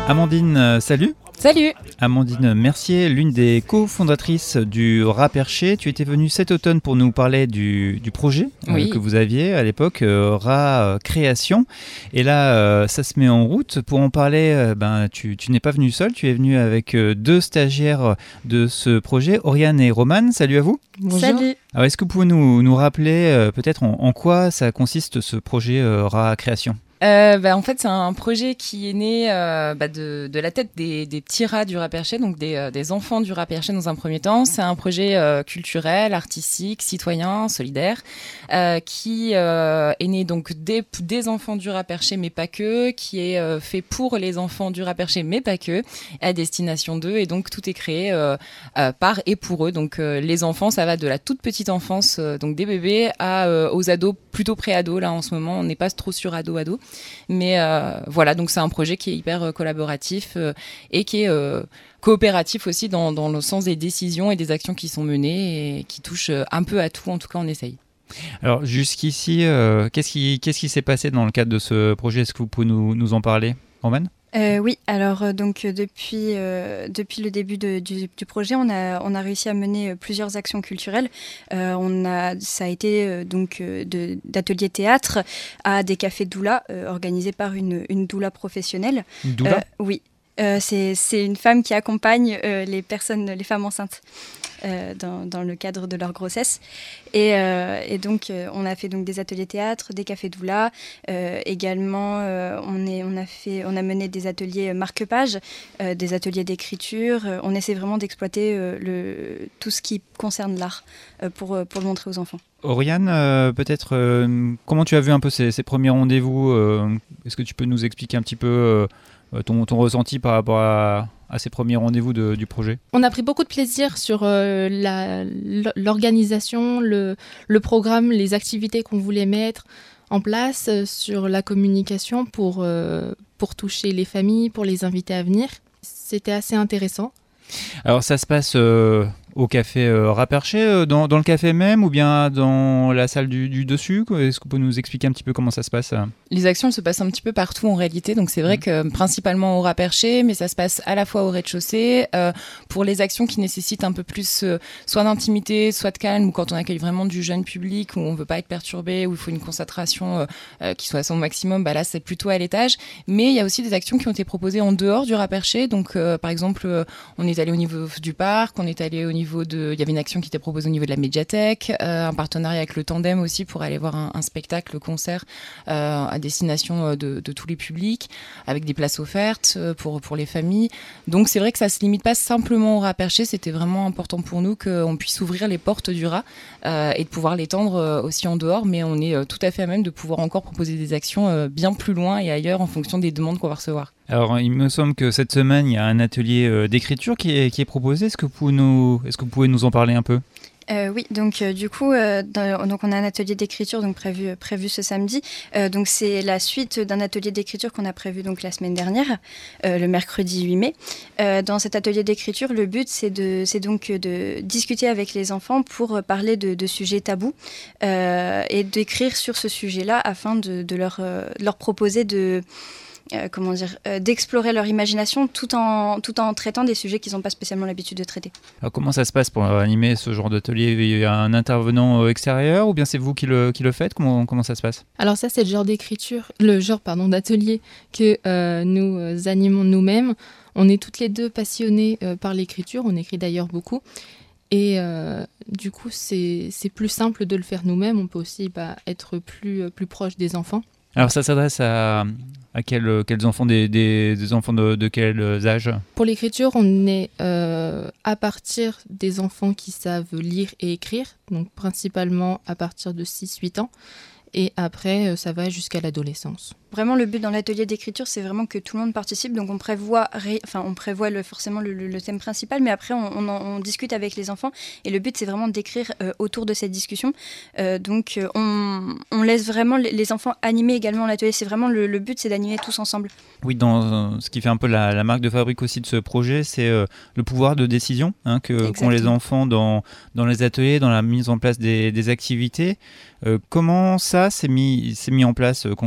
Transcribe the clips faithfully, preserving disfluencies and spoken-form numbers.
Amandine, euh, salut. Salut. Amandine Mercier, l'une des cofondatrices du Rat Perché. Tu étais venue cet automne pour nous parler du, du projet oui. euh, que vous aviez à l'époque, euh, Rat euh, Création. Et là, euh, ça se met en route. Pour en parler, euh, ben, tu, tu n'es pas venue seule, tu es venue avec euh, deux stagiaires de ce projet, Oriane et Romane. Salut à vous. Bonjour. Salut. Alors, est-ce que vous pouvez nous, nous rappeler euh, peut-être en, en quoi ça consiste ce projet euh, Rat Création ? Euh, bah, en fait, c'est un projet qui est né euh, bah, de, de la tête des, des petits rats du Rat Perché, donc des, euh, des enfants du Rat Perché dans un premier temps. C'est un projet euh, culturel, artistique, citoyen, solidaire, euh, qui euh, est né donc des, des enfants du Rat Perché, mais pas que, qui est euh, fait pour les enfants du Rat Perché, mais pas que, à destination d'eux. Et donc, tout est créé euh, euh, par et pour eux. Donc, euh, les enfants, ça va de la toute petite enfance, euh, donc des bébés, à, euh, aux ados, plutôt pré-ados. Là, en ce moment, on n'est pas trop sur ado-ado. Mais euh, voilà, donc c'est un projet qui est hyper euh, collaboratif euh, et qui est euh, coopératif aussi dans, dans le sens des décisions et des actions qui sont menées et qui touchent euh, un peu à tout. En tout cas, on essaye. Alors jusqu'ici, euh, qu'est-ce qui, qu'est-ce qui s'est passé dans le cadre de ce projet ? Est-ce que vous pouvez nous, nous en parler, Romane ? Euh, oui, alors euh, donc euh, depuis euh, depuis le début de, du, du projet, on a on a réussi à mener euh, plusieurs actions culturelles. Euh, on a ça a été euh, donc euh, de, d'ateliers théâtre à des cafés doula euh, organisés par une une doula professionnelle. Doula ? Euh, oui. Euh, c'est, c'est une femme qui accompagne euh, les personnes, les femmes enceintes euh, dans, dans le cadre de leur grossesse. Et, euh, et donc, euh, on a fait donc des ateliers théâtre, des cafés doula. Euh, également, euh, on, est, on, a fait, on a mené des ateliers marque-page, euh, des ateliers d'écriture. Euh, on essaie vraiment d'exploiter euh, le, tout ce qui concerne l'art euh, pour, pour le montrer aux enfants. Oriane, euh, peut-être, euh, comment tu as vu un peu ces, ces premiers rendez-vous euh, Est-ce que tu peux nous expliquer un petit peu euh, ton, ton ressenti par rapport à, à ces premiers rendez-vous de, du projet ? On a pris beaucoup de plaisir sur euh, la, l'organisation, le, le programme, les activités qu'on voulait mettre en place, euh, sur la communication pour, euh, pour toucher les familles, pour les inviter à venir. C'était assez intéressant. Alors ça se passe euh, au café euh, Rat Perché, euh, dans, dans le café même ou bien dans la salle du, du dessus ? Est-ce que vous pouvez nous expliquer un petit peu comment ça se passe ? Les actions elles se passent un petit peu partout en réalité, donc c'est vrai mmh. que principalement au Rat Perché, mais ça se passe à la fois au rez-de-chaussée. Euh, pour les actions qui nécessitent un peu plus euh, soit d'intimité, soit de calme, ou quand on accueille vraiment du jeune public, où on ne veut pas être perturbé, où il faut une concentration euh, euh, qui soit à son maximum, bah là c'est plutôt à l'étage. Mais il y a aussi des actions qui ont été proposées en dehors du Rat Perché, donc euh, par exemple euh, on est allé au niveau du parc, on est allé au niveau de... Il y avait une action qui était proposée au niveau de la médiathèque, euh, un partenariat avec le Tandem aussi pour aller voir un, un spectacle, concert euh, à destination de, de tous les publics, avec des places offertes pour, pour les familles. Donc c'est vrai que ça ne se limite pas simplement au Rat Perché, c'était vraiment important pour nous qu'on puisse ouvrir les portes du Rat euh, et de pouvoir l'étendre euh, aussi en dehors, mais on est euh, tout à fait à même de pouvoir encore proposer des actions euh, bien plus loin et ailleurs en fonction des demandes qu'on va recevoir. Alors, il me semble que cette semaine, il y a un atelier euh, d'écriture qui est, qui est proposé. Est-ce que vous pouvez nous, est-ce que vous pouvez nous en parler un peu ? Euh, oui, donc euh, du coup, euh, dans, donc on a un atelier d'écriture donc prévu prévu ce samedi. Euh, donc c'est la suite d'un atelier d'écriture qu'on a prévu donc la semaine dernière, euh, le mercredi huit mai. Euh, dans cet atelier d'écriture, le but c'est de c'est donc de discuter avec les enfants pour parler de, de sujets tabous euh, et d'écrire sur ce sujet-là afin de, de leur euh, leur proposer de Euh, comment dire, euh, d'explorer leur imagination tout en, tout en traitant des sujets qu'ils n'ont pas spécialement l'habitude de traiter. Alors comment ça se passe pour animer ce genre d'atelier ? Il y a un intervenant extérieur ou bien c'est vous qui le, qui le faites ? Comment, comment ça se passe ? Alors ça, c'est le genre d'écriture, le genre pardon, d'atelier que euh, nous euh, animons nous-mêmes. On est toutes les deux passionnées euh, par l'écriture, on écrit d'ailleurs beaucoup. Et euh, du coup, c'est, c'est plus simple de le faire nous-mêmes. On peut aussi bah, être plus, plus proche des enfants. Alors ça s'adresse à, à quels, quels enfants, des, des, des enfants de, de quel âge ? Pour l'écriture, on est euh, à partir des enfants qui savent lire et écrire, donc principalement à partir de six huit ans. Et après, ça va jusqu'à l'adolescence. Vraiment, le but dans l'atelier d'écriture, c'est vraiment que tout le monde participe. Donc, on prévoit, ré... enfin, on prévoit le, forcément le, le, le thème principal, mais après, on, on, en, on discute avec les enfants. Et le but, c'est vraiment d'écrire euh, autour de cette discussion. Euh, donc, euh, on, on laisse vraiment les, les enfants animer également l'atelier. C'est vraiment le, le but, c'est d'animer tous ensemble. Oui, dans euh, ce qui fait un peu la, la marque de fabrique aussi de ce projet, c'est euh, le pouvoir de décision hein, que, qu'ont les enfants dans, dans les ateliers, dans la mise en place des, des activités. Euh, comment ça s'est mis, s'est mis en place euh, concrètement en fait ?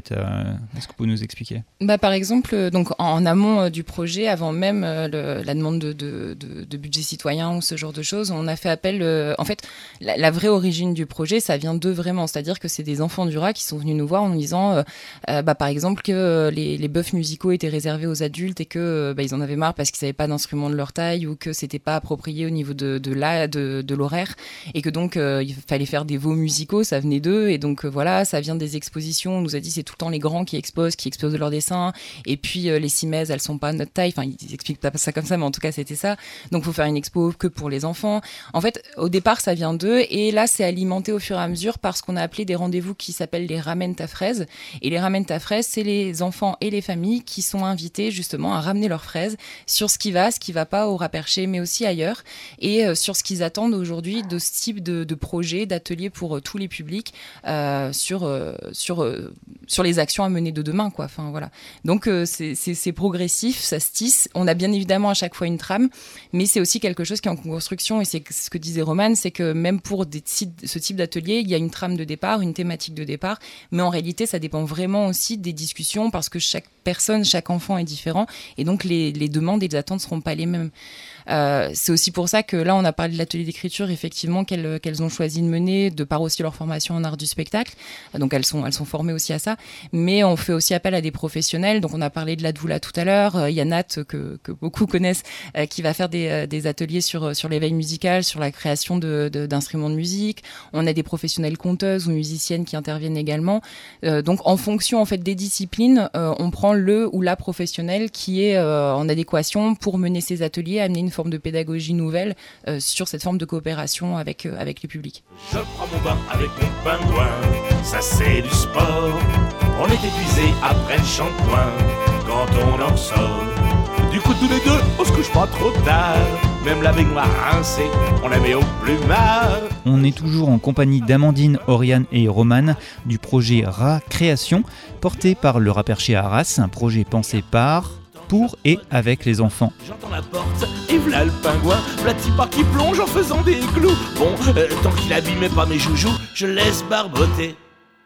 fait. Euh, est-ce que vous pouvez nous expliquer ? Bah, par exemple, donc, en, en amont euh, du projet, avant même euh, le, la demande de, de, de, de budget citoyen ou ce genre de choses, on a fait appel... Euh, en fait, la, la vraie origine du projet, ça vient d'eux vraiment. C'est-à-dire que c'est des enfants du Raz qui sont venus nous voir en nous disant, euh, euh, bah, par exemple, que euh, les, les bœufs musicaux étaient réservés aux adultes et que euh, bah, ils en avaient marre parce qu'ils n'avaient pas d'instruments de leur taille ou que c'était pas approprié au niveau de, de, la, de, de l'horaire et que donc euh, il fallait faire des veaux musicaux, ça venait d'eux et donc euh, voilà, ça vient des expositions. On nous a dit c'est tout le temps les grands qui exposent, qui exposent leurs dessins et puis euh, les cimaises, elles sont pas notre taille. Enfin, ils expliquent pas ça comme ça, mais en tout cas c'était ça. Donc il faut faire une expo que pour les enfants. En fait, au départ ça vient d'eux et là c'est alimenté au fur et à mesure par ce qu'on a appelé des rendez-vous qui s'appellent les ramène ta fraise. Et les ramène ta fraise, c'est les enfants et les familles qui sont invités justement à ramener leurs fraises sur ce qui va, ce qui va pas au Raz-Perché, mais aussi ailleurs, et euh, sur ce qu'ils attendent aujourd'hui de ce type de, de projet, d'atelier pour euh, tous les publics euh, sur, euh, sur, euh, sur les actions à mener de demain, quoi. Enfin, voilà. Donc euh, c'est, c'est, c'est progressif, ça se tisse. On a bien évidemment à chaque fois une trame, mais c'est aussi quelque chose qui est en construction, et c'est ce que disait Romane, c'est que même pour des sites, ce type d'atelier, il y a une trame de départ, une thématique de départ, mais en réalité ça dépend vraiment aussi des discussions parce que chaque personne, chaque enfant est différent et donc les, les demandes et les attentes ne seront pas les mêmes. Euh, c'est aussi pour ça que là on a parlé de l'atelier d'écriture effectivement qu'elles, qu'elles ont choisi de mener de par aussi leur formation en art du spectacle, donc elles sont, elles sont formées aussi à ça, mais on fait aussi appel à des professionnels. Donc on a parlé de la doula tout à l'heure, il y a Nat que, que beaucoup connaissent euh, qui va faire des, des ateliers sur, sur l'éveil musical, sur la création de, de, d'instruments de musique. On a des professionnels conteuses ou musiciennes qui interviennent également, euh, donc en fonction en fait des disciplines, euh, on prend le ou la professionnelle qui est euh, en adéquation pour mener ces ateliers, amener une forme de pédagogie nouvelle euh, sur cette forme de coopération avec, euh, avec les publics. Je prends mon bain avec mon pingouin, ça c'est du sport. On est épuisé après le shampoing quand on en sort. Du coup tous les deux, on se couche pas trop tard. Même la baignoire rincée, on la met au plumard. On est toujours en compagnie d'Amandine, Oriane et Romane du projet Raz Création, porté par le Raz-Perché à Arras, un projet pensé par, pour et avec les enfants. J'entends la porte, et v'là le pingouin, v'là Tipa qui plonge en faisant des clous. Bon, euh, tant qu'il abîmait pas mes joujoux, je laisse barboter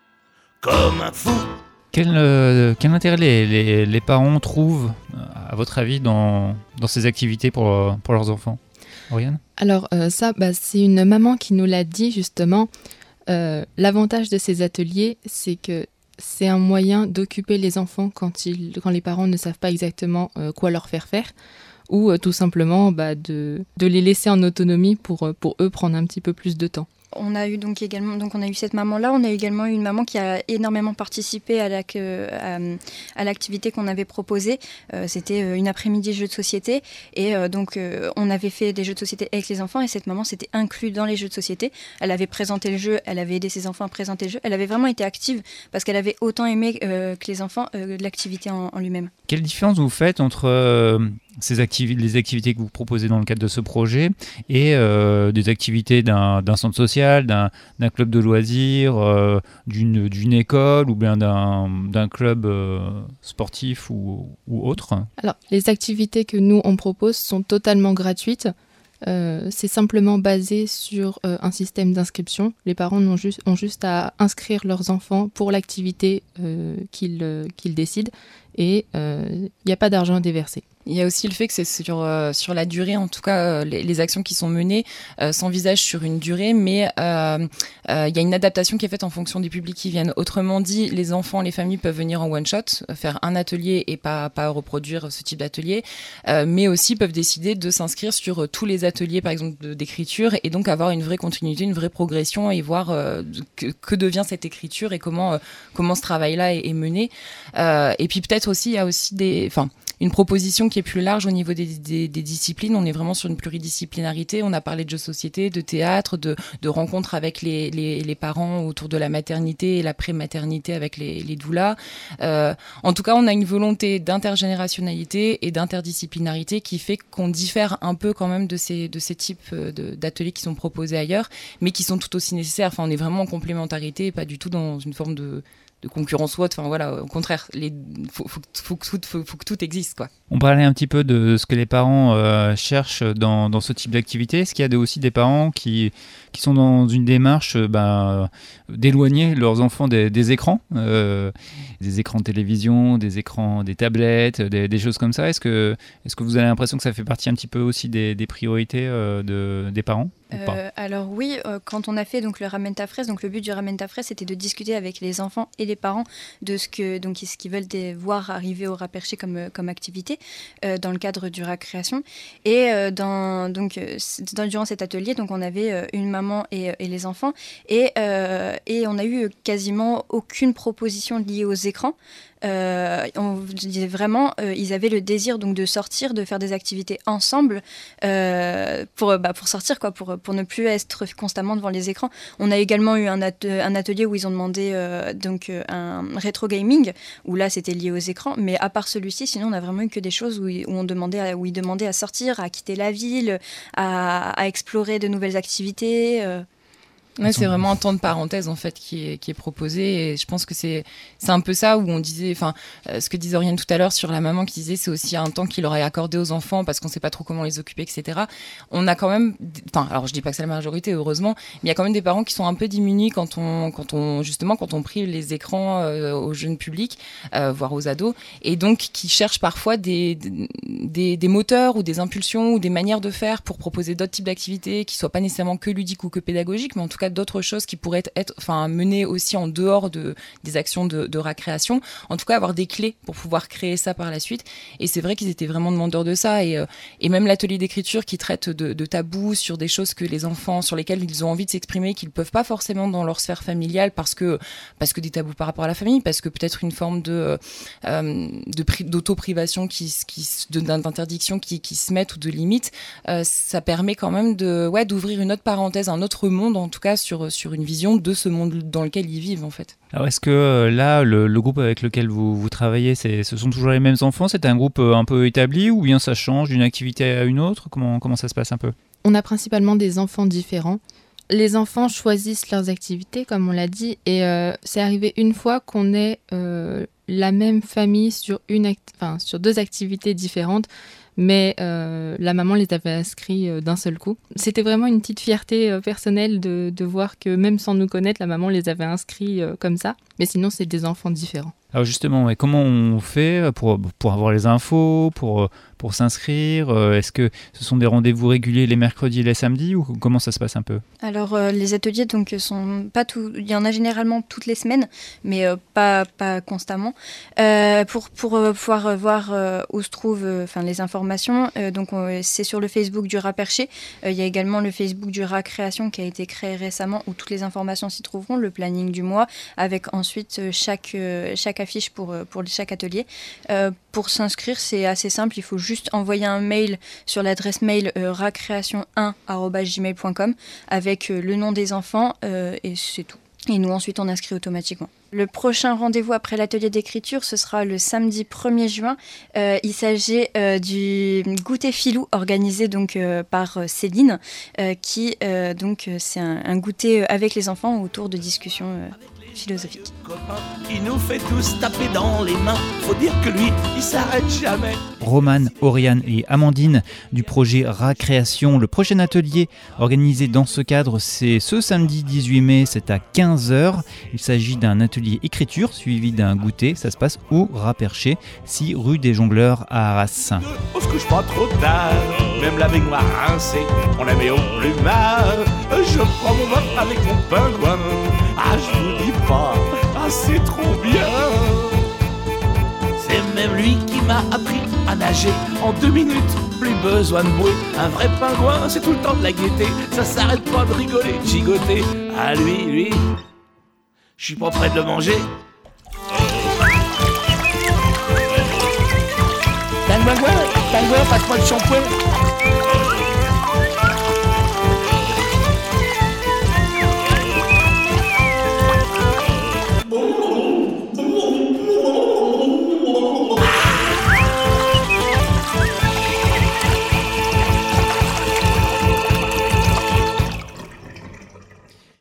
comme un fou. Quel, euh, quel intérêt les, les, les parents trouvent, à votre avis, dans, dans ces activités pour, pour leurs enfants ? Oriane ? Alors euh, ça, bah, c'est une maman qui nous l'a dit justement. Euh, l'avantage de ces ateliers, c'est que c'est un moyen d'occuper les enfants quand, ils, quand les parents ne savent pas exactement euh, quoi leur faire faire, ou euh, tout simplement bah, de, de les laisser en autonomie pour, pour eux prendre un petit peu plus de temps. On a eu donc également, donc on a eu cette maman-là, on a également eu une maman qui a énormément participé à, la, à, à l'activité qu'on avait proposée. Euh, c'était une après-midi jeux de société et euh, donc euh, on avait fait des jeux de société avec les enfants et cette maman s'était inclue dans les jeux de société. Elle avait présenté le jeu, elle avait aidé ses enfants à présenter le jeu. Elle avait vraiment été active parce qu'elle avait autant aimé euh, que les enfants euh, l'activité en, en lui-même. Quelle différence vous faites entre euh, ces activi- les activités que vous proposez dans le cadre de ce projet et euh, des activités d'un, d'un centre social, d'un, d'un club de loisirs, euh, d'une, d'une école ou bien d'un, d'un club euh, sportif ou, ou autre ? Alors, les activités que nous, on propose sont totalement gratuites. Euh, c'est simplement basé sur euh, un système d'inscription. Les parents n'ont juste, ont juste à inscrire leurs enfants pour l'activité euh, qu'ils, euh, qu'ils décident et il euh, n'y a pas d'argent à déverser. Il y a aussi le fait que c'est sur, euh, sur la durée, en tout cas, euh, les, les actions qui sont menées euh, s'envisagent sur une durée, mais euh, euh, il y a une adaptation qui est faite en fonction des publics qui viennent. Autrement dit, les enfants, les familles peuvent venir en one-shot, faire un atelier et pas, pas reproduire ce type d'atelier, euh, mais aussi peuvent décider de s'inscrire sur euh, tous les ateliers, par exemple, de, d'écriture, et donc avoir une vraie continuité, une vraie progression, et voir euh, que, que devient cette écriture et comment, euh, comment ce travail-là est, est mené. Euh, et puis peut-être aussi, il y a aussi des... Enfin, une proposition qui est plus large au niveau des, des, des disciplines. On est vraiment sur une pluridisciplinarité. On a parlé de jeux de société, de théâtre, de, de rencontres avec les, les, les parents autour de la maternité et la pré-maternité avec les, les doulas. Euh, en tout cas, on a une volonté d'intergénérationnalité et d'interdisciplinarité qui fait qu'on diffère un peu quand même de ces, de ces types de, d'ateliers qui sont proposés ailleurs, mais qui sont tout aussi nécessaires. Enfin, on est vraiment en complémentarité et pas du tout dans une forme de... de concurrence ou autre. Enfin voilà, au contraire, il faut, faut, faut, faut, faut, faut que tout existe, quoi. On parlait un petit peu de ce que les parents euh, cherchent dans, dans ce type d'activité. Est-ce qu'il y a de, aussi des parents qui, qui sont dans une démarche euh, bah, d'éloigner leurs enfants des, des écrans, euh, des écrans de télévision, des écrans, des tablettes, des, des choses comme ça? Est-ce que, est-ce que vous avez l'impression que ça fait partie un petit peu aussi des, des priorités euh, de, des parents? Euh, alors oui, euh, quand on a fait donc le Ramène ta fraise, donc le but du Ramène ta fraise, c'était de discuter avec les enfants et les parents de ce que donc ce qu'ils veulent des, voir arriver au rat perché comme comme activité euh, dans le cadre du rat création. Et euh, dans donc dans, durant cet atelier, donc on avait euh, une maman et, et les enfants et euh, et on a eu quasiment aucune proposition liée aux écrans. Euh, on disait vraiment, euh, ils avaient le désir donc de sortir, de faire des activités ensemble euh, pour bah, pour sortir quoi, pour pour ne plus être constamment devant les écrans. On a également eu un, at- un atelier où ils ont demandé euh, donc euh, un rétro gaming où là c'était lié aux écrans, mais à part celui-ci, sinon on a vraiment eu que des choses où, où on demandait à, où ils demandaient à sortir, à quitter la ville, à, à explorer de nouvelles activités. Euh. Ouais, c'est vraiment un temps de parenthèse en fait qui est, qui est proposé et je pense que c'est, c'est un peu ça où on disait, enfin euh, ce que disait Oriane tout à l'heure sur la maman qui disait c'est aussi un temps qu'il aurait accordé aux enfants parce qu'on sait pas trop comment les occuper, et cetera. On a quand même, enfin alors je dis pas que c'est la majorité heureusement, mais il y a quand même des parents qui sont un peu diminués quand on, quand on justement quand on prive les écrans euh, aux jeunes publics, euh, voire aux ados, et donc qui cherchent parfois des, des, des moteurs ou des impulsions ou des manières de faire pour proposer d'autres types d'activités qui soient pas nécessairement que ludiques ou que pédagogiques, mais en tout cas d'autres choses qui pourraient être, enfin, menées aussi en dehors de, des actions de, de récréation. En tout cas, avoir des clés pour pouvoir créer ça par la suite. Et c'est vrai qu'ils étaient vraiment demandeurs de ça. Et, euh, et même l'atelier d'écriture qui traite de, de tabous sur des choses que les enfants, sur lesquelles ils ont envie de s'exprimer, qu'ils ne peuvent pas forcément dans leur sphère familiale parce que, parce que des tabous par rapport à la famille, parce que peut-être une forme de, euh, de pri- d'auto-privation, qui, qui, de, d'interdiction qui, qui se mettent ou de limites. Euh, ça permet quand même de, ouais, d'ouvrir une autre parenthèse, un autre monde, en tout cas, sur, sur une vision de ce monde dans lequel ils vivent en fait. Alors est-ce que euh, là, le, le groupe avec lequel vous, vous travaillez, c'est, ce sont toujours les mêmes enfants? C'est un groupe euh, un peu établi ou bien ça change d'une activité à une autre? Comment, comment ça se passe un peu? On a principalement des enfants différents. Les enfants choisissent leurs activités, comme on l'a dit, et euh, c'est arrivé une fois qu'on ait euh, la même famille sur, une act- enfin, sur deux activités différentes, mais euh, la maman les avait inscrits euh, d'un seul coup. C'était vraiment une petite fierté euh, personnelle de, de voir que même sans nous connaître, la maman les avait inscrits euh, comme ça, mais sinon c'est des enfants différents. Alors justement, ouais, comment on fait pour, pour avoir les infos, pour, pour s'inscrire? Est-ce que ce sont des rendez-vous réguliers les mercredis et les samedis ou comment ça se passe un peu? Alors euh, les ateliers donc sont pas tout, il y en a généralement toutes les semaines, mais euh, pas pas constamment. Euh, pour pour euh, pouvoir voir euh, où se trouvent enfin euh, les informations, euh, donc on, c'est sur le Facebook du Rat Perché. Euh, il y a également le Facebook du Rat Création qui a été créé récemment où toutes les informations s'y trouveront, le planning du mois avec ensuite euh, chaque euh, chaque affiche pour, pour chaque atelier. Euh, pour s'inscrire, c'est assez simple. Il faut juste envoyer un mail sur l'adresse mail euh, racréation un arobase gmail point com avec euh, le nom des enfants euh, et c'est tout. Et nous, ensuite, on inscrit automatiquement. Le prochain rendez-vous après l'atelier d'écriture, ce sera le samedi premier juin. Euh, il s'agit euh, du goûter filou organisé donc euh, par euh, Céline, euh, qui euh, donc c'est un, un goûter avec les enfants autour de discussions euh, philosophiques. Il nous fait tous taper dans les mains. Faut dire que lui, il s'arrête jamais. Romane, Oriane et Amandine du projet Rat Création. Le prochain atelier organisé dans ce cadre, c'est ce samedi dix-huit mai, c'est à quinze heures. Il s'agit d'un atelier écriture suivi d'un goûter. Ça se passe au Rat Perché, six rue des Jongleurs à Arras. On se couche pas trop tard, même la baignoire rincée, on la met au plumard. Je prends mon bain avec mon pingouin. Ah, je vous dis pas, ah, c'est trop bien. C'est même lui qui m'a appris à nager en deux minutes, plus besoin de bouée. Un vrai pingouin, c'est tout le temps de la gaieté, ça s'arrête pas de rigoler, de gigoter. Ah lui, lui, je suis pas prêt de le manger. Pingouin, pingouin, passe-moi le shampoing.